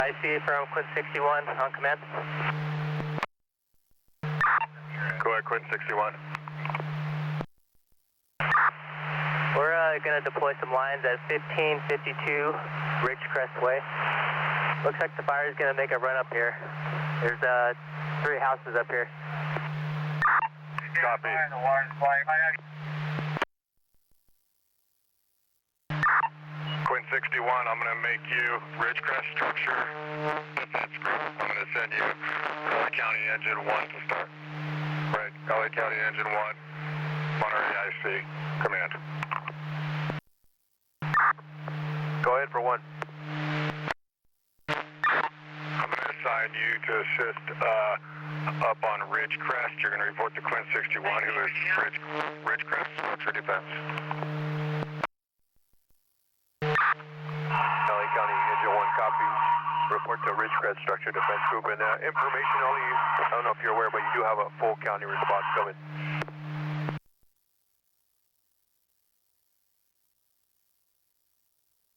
I see from Quinn 61 on command. Go ahead, Quinn 61. We're going to deploy some lines at 1552 Ridgecrest Way. Looks like the fire is going to make a run up here. There's 3 houses up here. Copy. Quinn 61, I'm going to make you Ridgecrest Structure Defense Group. I'm going to send you Collier County Engine 1 to start. Right, Collier County Engine 1, Monterey IC, command. Go ahead for 1. I'm going to assign you to assist up on Ridgecrest. You're going to report to Quinn 61, who is Ridgecrest Structure Defense. LA County Engine 1 copy. Report to Ridgecrest Structure Defense Group. And information only, I don't know if you're aware, but you do have a full county response coming.